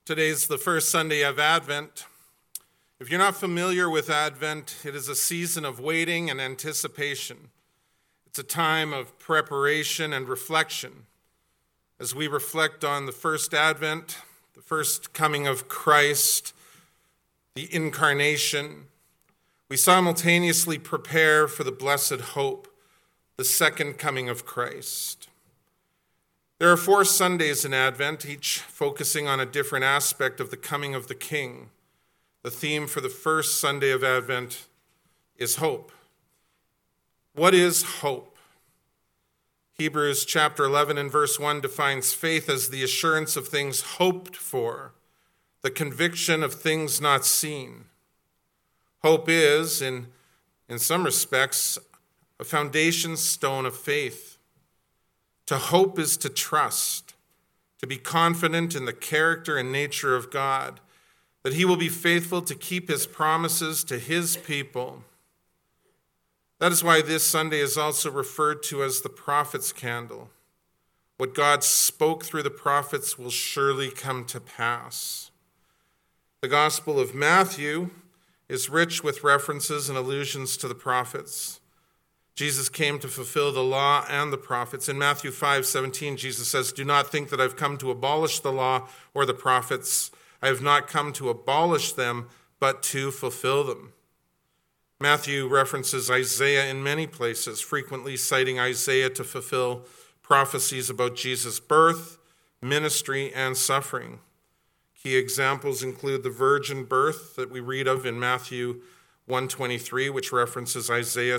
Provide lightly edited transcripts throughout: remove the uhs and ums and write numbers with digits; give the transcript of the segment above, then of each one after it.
Today's the first Sunday of Advent. If you're not familiar with Advent, it is a season of waiting and anticipation. It's a time of preparation and reflection. As we reflect on the first Advent, the first coming of Christ, the incarnation, we simultaneously prepare for the blessed hope, the second coming of Christ. There are 4 Sundays in Advent, each focusing on a different aspect of the coming of the King. The theme for the first Sunday of Advent is hope. What is hope? Hebrews chapter 11 and verse 1 defines faith as the assurance of things hoped for, the conviction of things not seen. Hope is, in some respects, a foundation stone of faith. To hope is to trust, to be confident in the character and nature of God, that he will be faithful to keep his promises to his people. That is why this Sunday is also referred to as the prophet's candle. What God spoke through the prophets will surely come to pass. The Gospel of Matthew is rich with references and allusions to the prophets. Jesus came to fulfill the law and the prophets. In Matthew 5:17, Jesus says, "Do not think that I've come to abolish the law or the prophets. I have not come to abolish them, but to fulfill them." Matthew references Isaiah in many places, frequently citing Isaiah to fulfill prophecies about Jesus' birth, ministry, and suffering. Key examples include the virgin birth that we read of in Matthew 1:23, which references Isaiah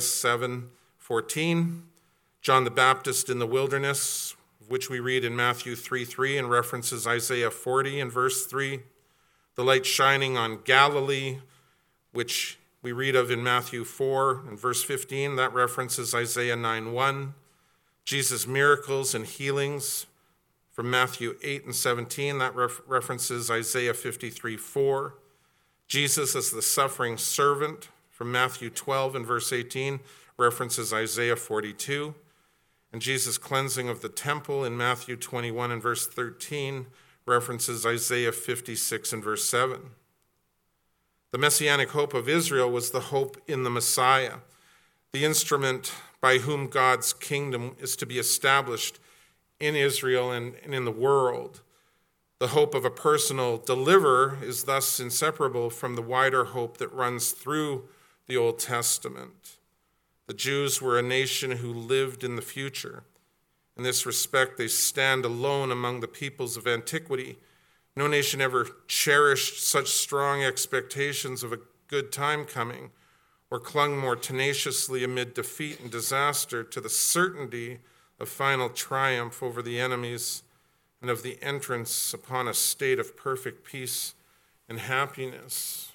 7:14, John the Baptist in the wilderness, which we read in Matthew 3:3 and references Isaiah 40 and verse 3, the light shining on Galilee, which we read of in Matthew 4 and verse 15, that references Isaiah 9:1, Jesus' miracles and healings from Matthew 8 and 17, that references Isaiah 53:4, Jesus as the suffering servant from Matthew 12 and verse 18, references Isaiah 42, and Jesus' cleansing of the temple in Matthew 21 and verse 13 references Isaiah 56 and verse 7. The messianic hope of Israel was the hope in the Messiah, the instrument by whom God's kingdom is to be established in Israel and in the world. The hope of a personal deliverer is thus inseparable from the wider hope that runs through the Old Testament. The Jews were a nation who lived in the future. In this respect, they stand alone among the peoples of antiquity. No nation ever cherished such strong expectations of a good time coming, or clung more tenaciously amid defeat and disaster to the certainty of final triumph over the enemies and of the entrance upon a state of perfect peace and happiness.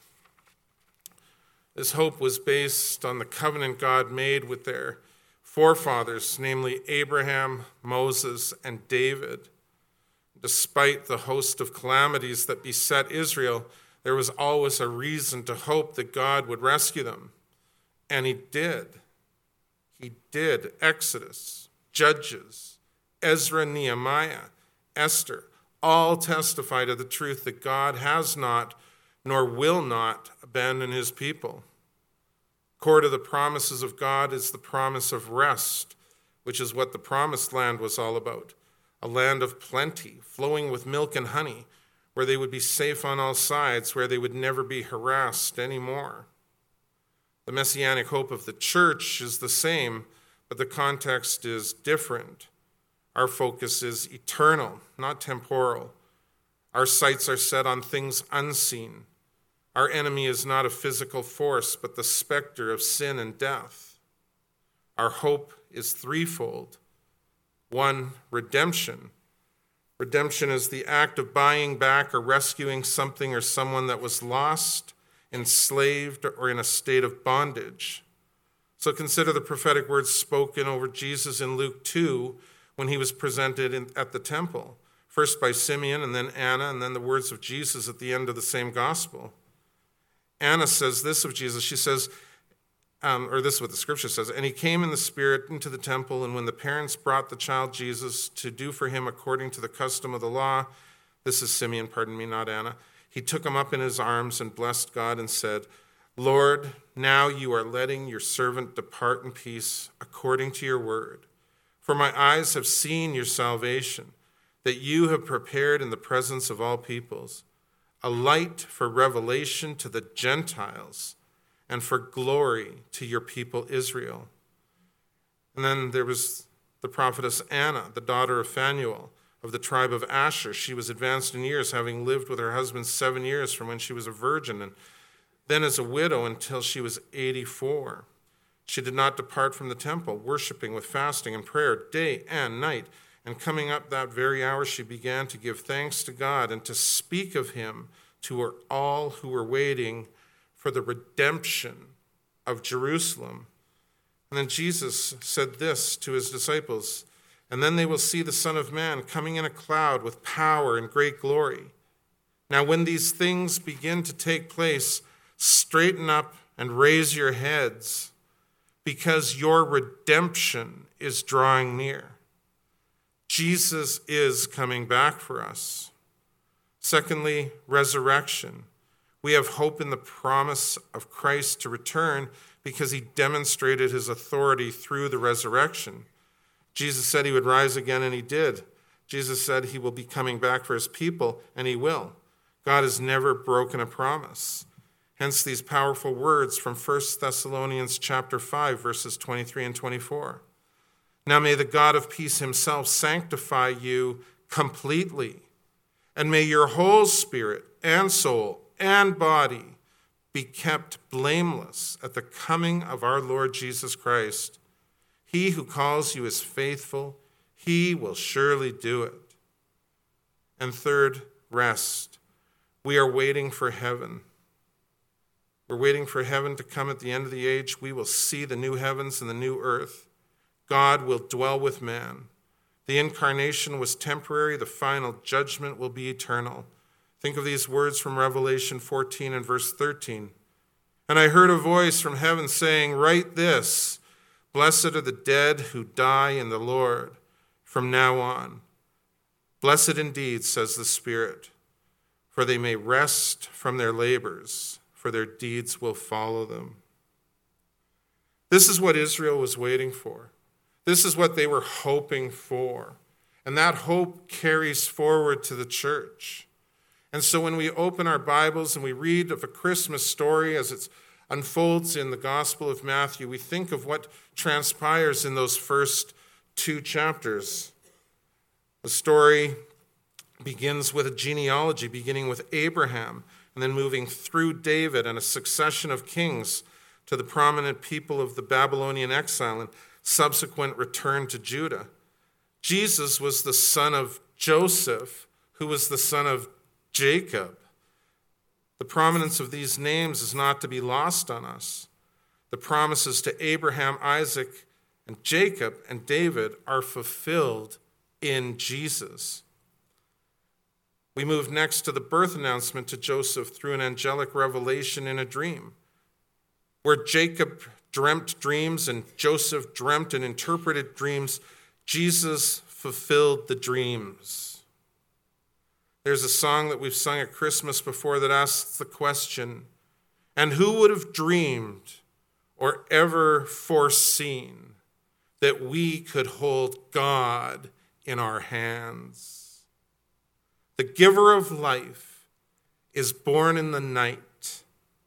This hope was based on the covenant God made with their forefathers, namely Abraham, Moses, and David. Despite the host of calamities that beset Israel, there was always a reason to hope that God would rescue them. And he did. He did. Exodus, Judges, Ezra, Nehemiah, Esther, all testify to the truth that God has not, nor will not, abandon his people. Core to the promises of God is the promise of rest, which is what the promised land was all about. A land of plenty, flowing with milk and honey, where they would be safe on all sides, where they would never be harassed anymore. The messianic hope of the church is the same, but the context is different. Our focus is eternal, not temporal. Our sights are set on things unseen. Our enemy is not a physical force, but the specter of sin and death. Our hope is threefold. 1, redemption. Redemption is the act of buying back or rescuing something or someone that was lost, enslaved, or in a state of bondage. So consider the prophetic words spoken over Jesus in Luke 2 when he was presented at the temple, first by Simeon and then Anna, and then the words of Jesus at the end of the same gospel. Anna says this of Jesus. She says, or this is what the scripture says, "And he came in the Spirit into the temple, and when the parents brought the child Jesus to do for him according to the custom of the law, This is Simeon, pardon me, not Anna. He took him up in his arms and blessed God and said, Lord, now you are letting your servant depart in peace according to your word. For my eyes have seen your salvation, that you have prepared in the presence of all peoples, a light for revelation to the Gentiles and for glory to your people Israel. And then there was the prophetess Anna, the daughter of Phanuel, of the tribe of Asher. She was advanced in years, having lived with her husband 7 years from when she was a virgin, and then as a widow until she was 84. She did not depart from the temple, worshiping with fasting and prayer day and night. And coming up that very hour, she began to give thanks to God and to speak of him to all who were waiting for the redemption of Jerusalem. And then Jesus said this to his disciples, and then they will see the Son of Man coming in a cloud with power and great glory. Now when these things begin to take place, straighten up and raise your heads, because your redemption is drawing near. Jesus is coming back for us. Secondly, resurrection. We have hope in the promise of Christ to return because he demonstrated his authority through the resurrection. Jesus said he would rise again, and he did. Jesus said he will be coming back for his people, and he will. God has never broken a promise. Hence these powerful words from 1 Thessalonians chapter 5, verses 23 and 24. Now may the God of peace himself sanctify you completely, and may your whole spirit and soul and body be kept blameless at the coming of our Lord Jesus Christ. He who calls you is faithful. He will surely do it. And third, rest. We are waiting for heaven. We're waiting for heaven to come at the end of the age. We will see the new heavens and the new earth. God will dwell with man. The incarnation was temporary. The final judgment will be eternal. Think of these words from Revelation 14 and verse 13. And I heard a voice from heaven saying, write this, blessed are the dead who die in the Lord from now on. Blessed indeed, says the Spirit, for they may rest from their labors, for their deeds will follow them. This is what Israel was waiting for. This is what they were hoping for. And that hope carries forward to the church. And so when we open our Bibles and we read of a Christmas story as it unfolds in the Gospel of Matthew, we think of what transpires in those first 2 chapters. The story begins with a genealogy, beginning with Abraham, and then moving through David and a succession of kings to the prominent people of the Babylonian exile and subsequent return to Judah. Jesus was the son of Joseph, who was the son of Jacob. The prominence of these names is not to be lost on us. The promises to Abraham, Isaac, and Jacob and David are fulfilled in Jesus. We move next to the birth announcement to Joseph through an angelic revelation in a dream, where Jacob dreamt dreams and Joseph dreamt and interpreted dreams. Jesus fulfilled the dreams. There's a song that we've sung at Christmas before that asks the question, and who would have dreamed or ever foreseen that we could hold God in our hands? The giver of life is born in the night.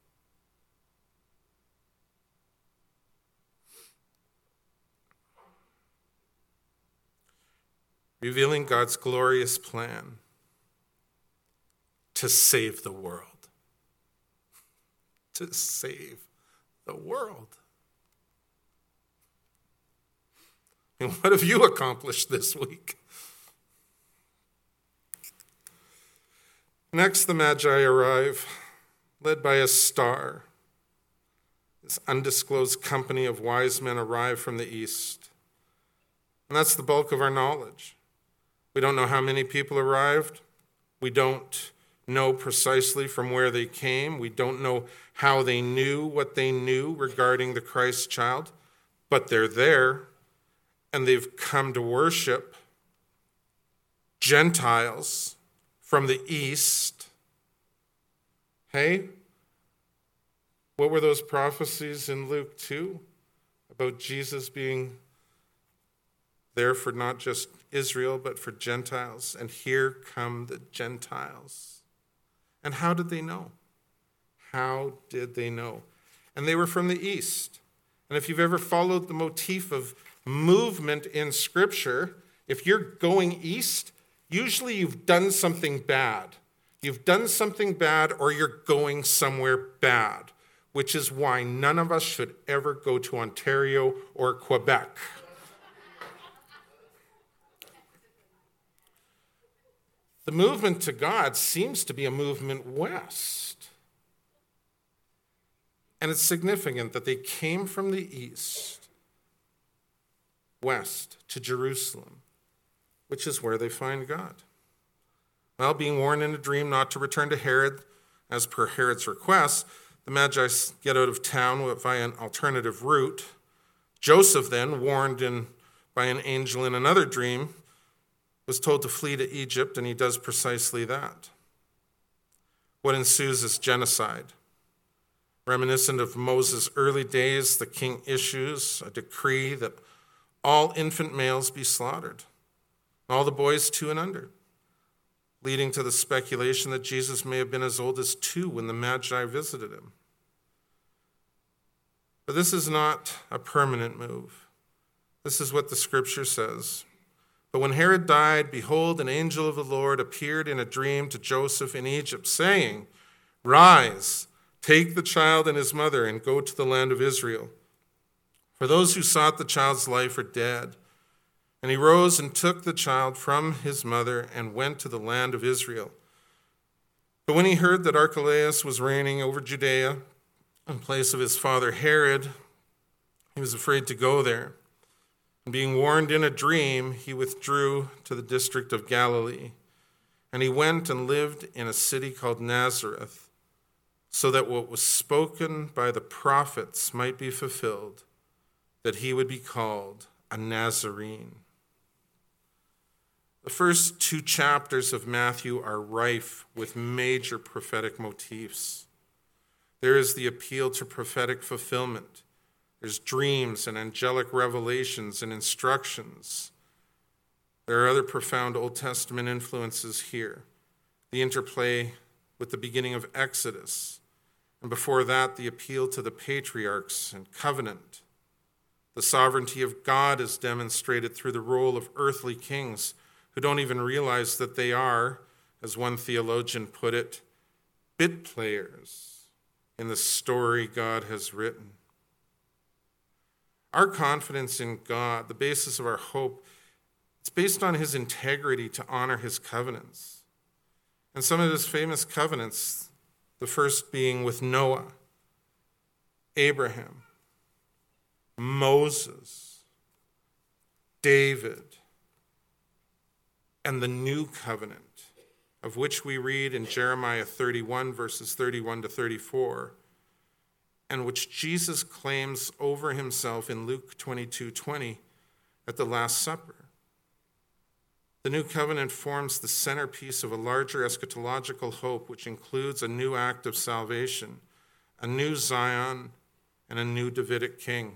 Revealing God's glorious plan to save the world. To save the world. And what have you accomplished this week? Next, the Magi arrive, led by a star. This undisclosed company of wise men arrive from the east. And that's the bulk of our knowledge. We don't know how many people arrived. We don't know precisely from where they came. We don't know how they knew what they knew regarding the Christ child, but they're there, and they've come to worship Gentiles from the east. Hey, what were those prophecies in Luke 2 about Jesus being there for not just Israel, but for Gentiles? And here come the Gentiles. And how did they know? How did they know? And they were from the east. And if you've ever followed the motif of movement in Scripture, if you're going east, usually you've done something bad. You've done something bad or you're going somewhere bad, which is why none of us should ever go to Ontario or Quebec. The movement to God seems to be a movement west. And it's significant that they came from the east, west, to Jerusalem, which is where they find God. Well, being warned in a dream not to return to Herod, as per Herod's request, the Magi get out of town via an alternative route. Joseph then, warned by an angel in another dream, was told to flee to Egypt, and he does precisely that. What ensues is genocide. Reminiscent of Moses' early days, the king issues a decree that all infant males be slaughtered, all the boys 2 and under, leading to the speculation that Jesus may have been as old as 2 when the Magi visited him. But this is not a permanent move. This is what the scripture says. But when Herod died, behold, an angel of the Lord appeared in a dream to Joseph in Egypt, saying, "Rise, take the child and his mother, and go to the land of Israel. For those who sought the child's life are dead." And he rose and took the child from his mother and went to the land of Israel. But when he heard that Archelaus was reigning over Judea in place of his father Herod, he was afraid to go there. And being warned in a dream, he withdrew to the district of Galilee. And he went and lived in a city called Nazareth, so that what was spoken by the prophets might be fulfilled, that he would be called a Nazarene. The first 2 chapters of Matthew are rife with major prophetic motifs. There is the appeal to prophetic fulfillment. There's dreams and angelic revelations and instructions. There are other profound Old Testament influences here. The interplay with the beginning of Exodus, and before that, the appeal to the patriarchs and covenant. The sovereignty of God is demonstrated through the role of earthly kings who don't even realize that they are, as one theologian put it, bit players in the story God has written. Our confidence in God, the basis of our hope, it's based on his integrity to honor his covenants. And some of his famous covenants, the first being with Noah, Abraham, Moses, David, and the new covenant, of which we read in Jeremiah 31, verses 31 to 34, and which Jesus claims over himself in Luke 22:20 at the Last Supper. The new covenant forms the centerpiece of a larger eschatological hope, which includes a new act of salvation, a new Zion, and a new Davidic king.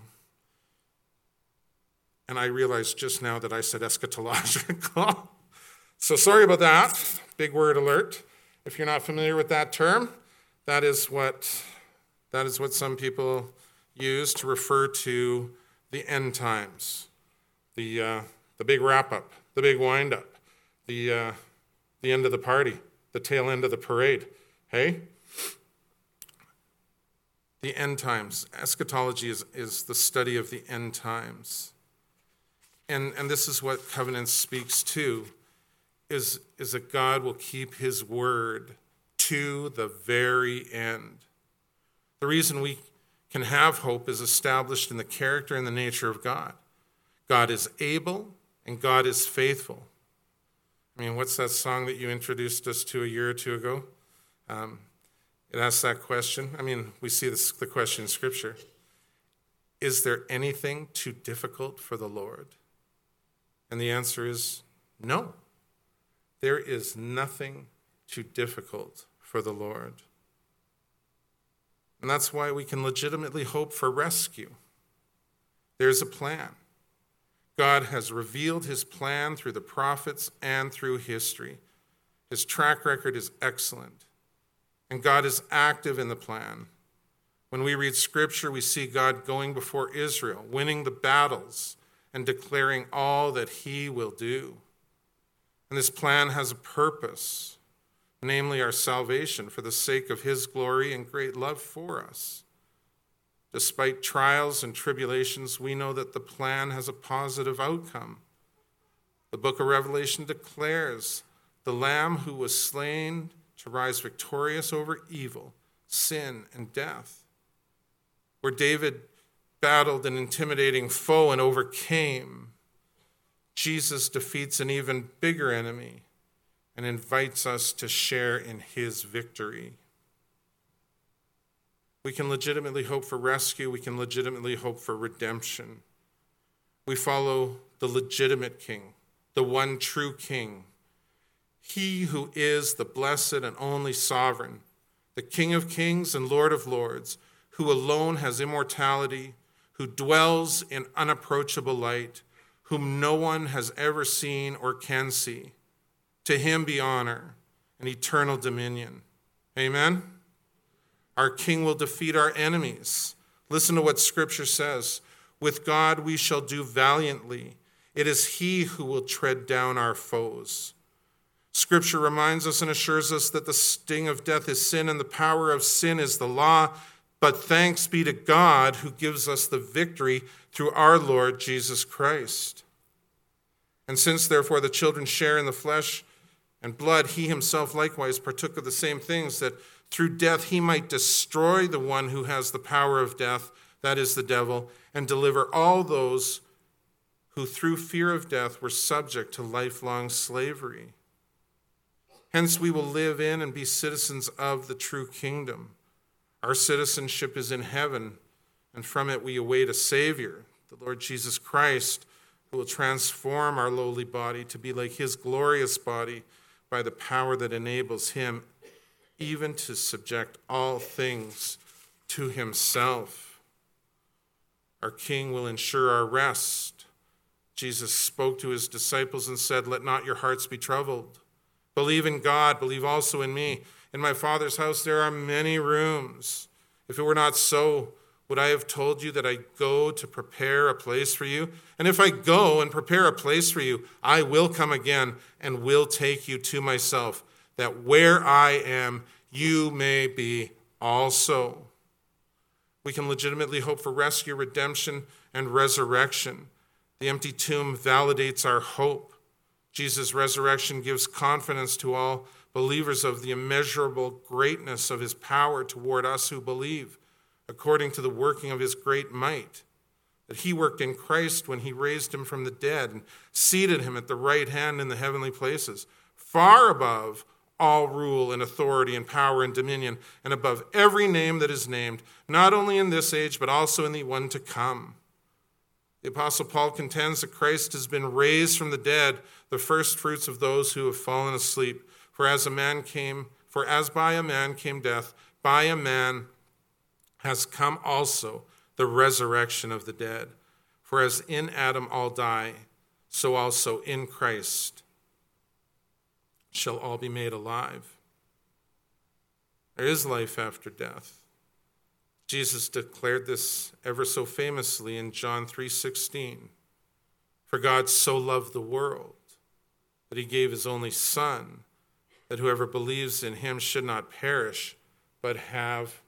And I realized just now that I said eschatological. So sorry about that. Big word alert. If you're not familiar with that term, that is what some people use to refer to the end times, the big wrap-up, the big wind-up, the end of the party, the tail end of the parade. Hey? The end times. Eschatology is the study of the end times. And this is what covenant speaks to, is that God will keep his word to the very end. The reason we can have hope is established in the character and the nature of God. God is able and God is faithful. I mean, what's that song that you introduced us to a year or two ago? It asks that question. I mean, we see the question in Scripture. Is there anything too difficult for the Lord? And the answer is no. There is nothing too difficult for the Lord. And that's why we can legitimately hope for rescue. There's a plan. God has revealed his plan through the prophets and through history. His track record is excellent, and God is active in the plan. When we read Scripture, we see God going before Israel, winning the battles, and declaring all that he will do. And this plan has a purpose, namely our salvation for the sake of his glory and great love for us. Despite trials and tribulations, we know that the plan has a positive outcome. The book of Revelation declares the Lamb who was slain to rise victorious over evil, sin, and death. Where David battled an intimidating foe and overcame, Jesus defeats an even bigger enemy and invites us to share in his victory. We can legitimately hope for rescue. We can legitimately hope for redemption. We follow the legitimate King, the one true King, he who is the blessed and only sovereign, the King of kings and Lord of lords, who alone has immortality, who dwells in unapproachable light, whom no one has ever seen or can see. To him be honor and eternal dominion. Amen? Our King will defeat our enemies. Listen to what Scripture says. With God we shall do valiantly. It is he who will tread down our foes. Scripture reminds us and assures us that the sting of death is sin and the power of sin is the law. But thanks be to God who gives us the victory through our Lord Jesus Christ. And since, therefore, the children share in the flesh and blood, he himself likewise partook of the same things, that through death he might destroy the one who has the power of death, that is the devil, and deliver all those who through fear of death were subject to lifelong slavery. Hence we will live in and be citizens of the true kingdom. Our citizenship is in heaven, and from it we await a Savior, the Lord Jesus Christ, who will transform our lowly body to be like his glorious body by the power that enables him even to subject all things to himself. Our King will ensure our rest. Jesus spoke to his disciples and said, "Let not your hearts be troubled. Believe in God, believe also in me. In my Father's house there are many rooms. If it were not so, would I have told you that I go to prepare a place for you? And if I go and prepare a place for you, I will come again and will take you to myself, that where I am, you may be also." We can legitimately hope for rescue, redemption, and resurrection. The empty tomb validates our hope. Jesus' resurrection gives confidence to all believers of the immeasurable greatness of his power toward us who believe, according to the working of his great might, that he worked in Christ when he raised him from the dead and seated him at the right hand in the heavenly places, far above all rule and authority and power and dominion, and above every name that is named, not only in this age, but also in the one to come. The Apostle Paul contends that Christ has been raised from the dead, the first fruits of those who have fallen asleep. For as by a man came death, by a man has come also the resurrection of the dead. For as in Adam all die, so also in Christ shall all be made alive. There is life after death. Jesus declared this ever so famously in John 3:16. For God so loved the world that he gave his only Son, that whoever believes in him should not perish, but have,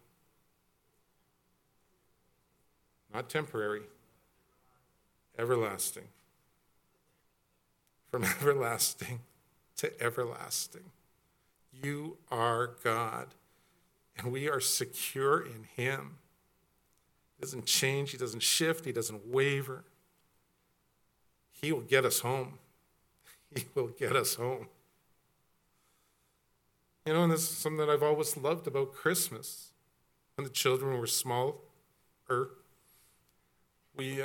not temporary, everlasting. From everlasting to everlasting. You are God, and we are secure in him. He doesn't change, he doesn't shift, he doesn't waver. He will get us home. He will get us home. You know, and this is something that I've always loved about Christmas. When the children were smaller, we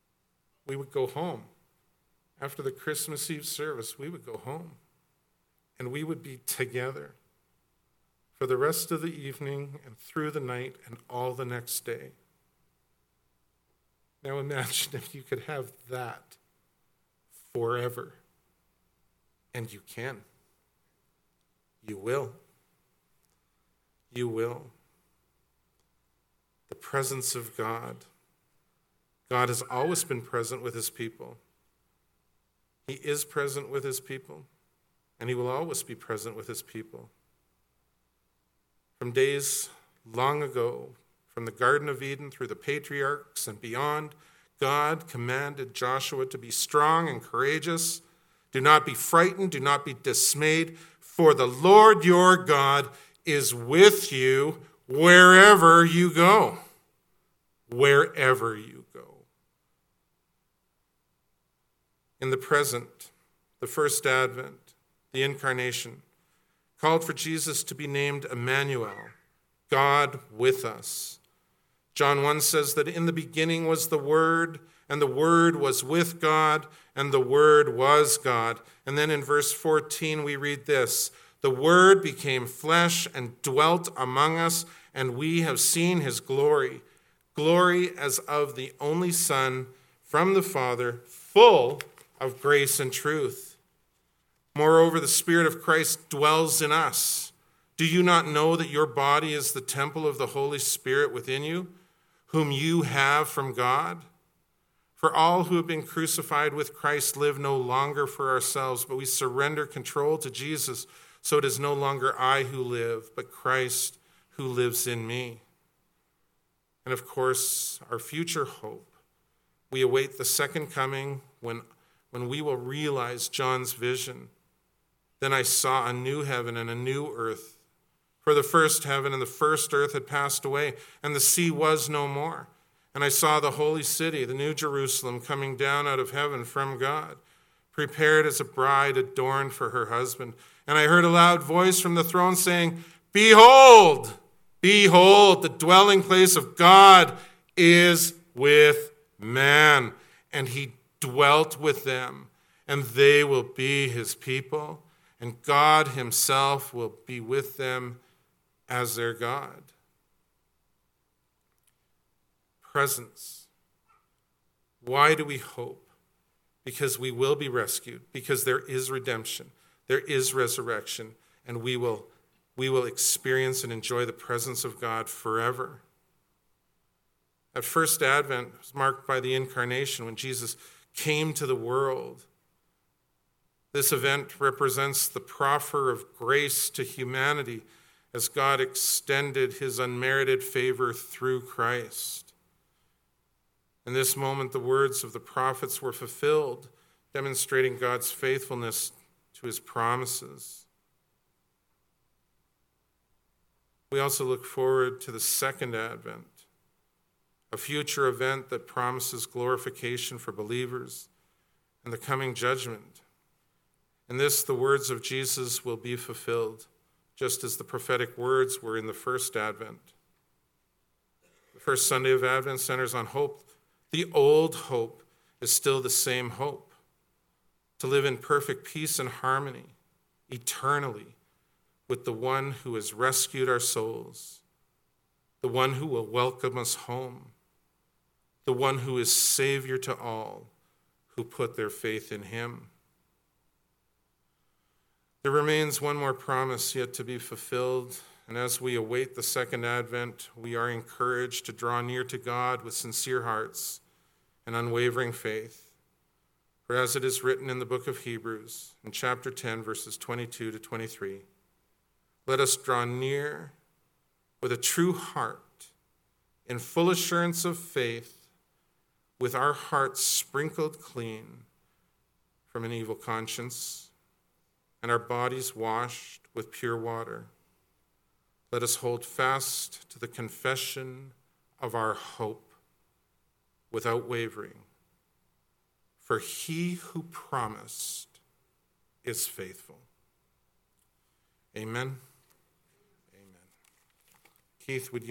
would go home. After the Christmas Eve service, we would go home. and we would be together for the rest of the evening and through the night and all the next day. Now imagine if you could have that forever. And you can. You will. You will. The presence of God. God has always been present with his people. He is present with his people, and he will always be present with his people. From days long ago, from the Garden of Eden through the patriarchs and beyond, God commanded Joshua to be strong and courageous. Do not be frightened, do not be dismayed, for the Lord your God is with you wherever you go. Wherever you go. In the present, the first advent, the incarnation, called for Jesus to be named Emmanuel, God with us. John 1 says that in the beginning was the Word, and the Word was with God, and the Word was God. And then in verse 14 we read this, the Word became flesh and dwelt among us, and we have seen his glory, glory as of the only Son from the Father, full of grace and truth. Moreover, the Spirit of Christ dwells in us. Do you not know that your body is the temple of the Holy Spirit within you, whom you have from God? For all who have been crucified with Christ live no longer for ourselves, but we surrender control to Jesus, so it is no longer I who live, but Christ who lives in me. And of course, our future hope. We await the second coming when we will realize John's vision. Then I saw a new heaven and a new earth. For the first heaven and the first earth had passed away, and the sea was no more. And I saw the holy city, the new Jerusalem, coming down out of heaven from God, prepared as a bride adorned for her husband. And I heard a loud voice from the throne saying, Behold, behold, the dwelling place of God is with man, and he dwelt with them, and they will be his people, and God himself will be with them as their God. Presence. Why do we hope? Because we will be rescued, because there is redemption, there is resurrection, and we will experience and enjoy the presence of God forever. At first Advent was marked by the incarnation when Jesus came to the world. This event represents the proffer of grace to humanity as God extended his unmerited favor through Christ. In this moment, the words of the prophets were fulfilled, demonstrating God's faithfulness to his promises. We also look forward to the second Advent, a future event that promises glorification for believers and the coming judgment. In this, the words of Jesus will be fulfilled, just as the prophetic words were in the first Advent. The first Sunday of Advent centers on hope. The old hope is still the same hope, to live in perfect peace and harmony, eternally, with the one who has rescued our souls, the one who will welcome us home, the one who is Savior to all who put their faith in him. There remains one more promise yet to be fulfilled, and as we await the second Advent, we are encouraged to draw near to God with sincere hearts and unwavering faith. For as it is written in the book of Hebrews, in chapter 10, verses 22 to 23, let us draw near with a true heart, in full assurance of faith, with our hearts sprinkled clean from an evil conscience, and our bodies washed with pure water. Let us hold fast to the confession of our hope without wavering, for he who promised is faithful. Amen. Amen. Keith, would you